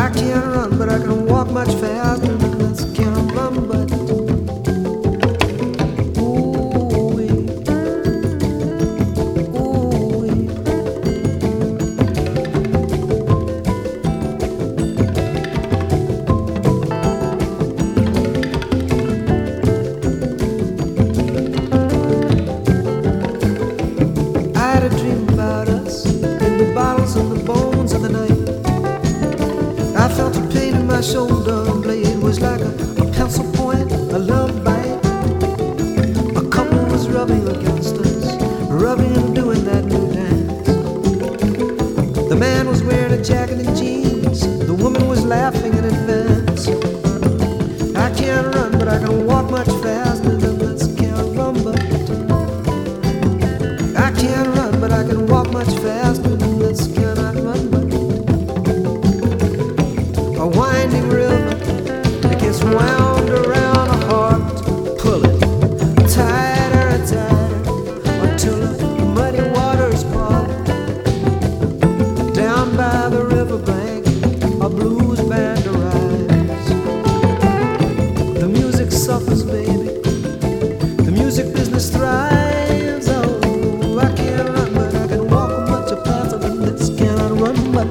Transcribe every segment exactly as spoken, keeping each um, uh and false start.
I can't run, but I can walk much faster than this. Can't run, but ooh-wee, ooh-wee. I had a dream about us in the bottles and the bones of the night. I felt a pain in my shoulder blade was like a, a pencil point, a love bite. A couple was rubbing against us, rubbing and doing that new dance. The man was wearing a jacket and jeans, the woman was laughing in advance. I can't run, but I can walk much faster than this. Can't run, but I can't run, but I can walk much faster than this. Cannot run, but a winding river that gets wound around a heart. Pull it tighter and tighter until the muddy waters part. Down by the riverbank, a blues band arrives. The music suffers, baby. The music business thrives. Oh, I can't run, but I can walk much faster than this. Cannot run, but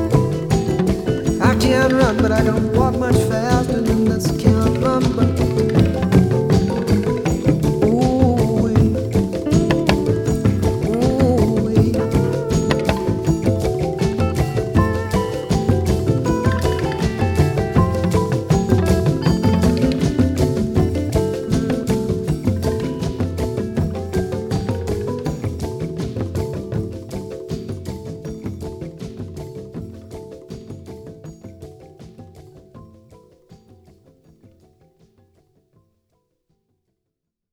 I can't run, but I can walk much faster than this. Can't run, but